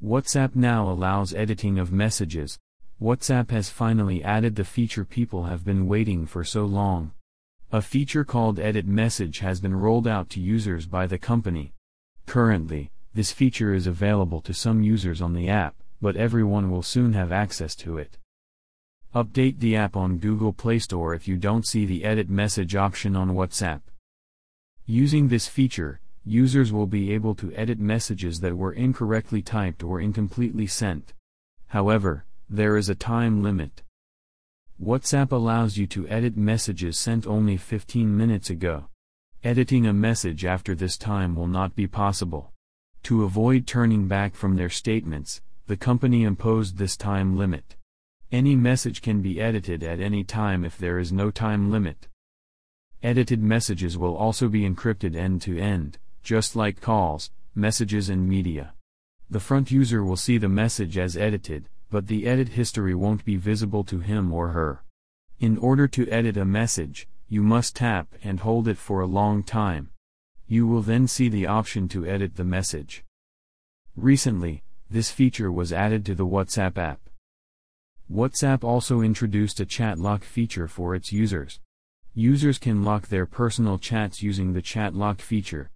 WhatsApp now allows editing of messages. WhatsApp has finally added the feature people have been waiting for so long. A feature called Edit Message has been rolled out to users by the company. Currently, this feature is available to some users on the app, but everyone will soon have access to it. Update the app on Google Play Store if you don't see the Edit Message option on WhatsApp. Using this feature, users will be able to edit messages that were incorrectly typed or incompletely sent. However, there is a time limit. WhatsApp allows you to edit messages sent only 15 minutes ago. Editing a message after this time will not be possible. To avoid turning back from their statements, the company imposed this time limit. Any message can be edited at any time if there is no time limit. Edited messages will also be encrypted end-to-end, just like calls, messages and media. The front user will see the message as edited, but the edit history won't be visible to him or her. In order to edit a message, you must tap and hold it for a long time. You will then see the option to edit the message. Recently, this feature was added to the WhatsApp app. WhatsApp also introduced a chat lock feature for its users. Users can lock their personal chats using the chat lock feature,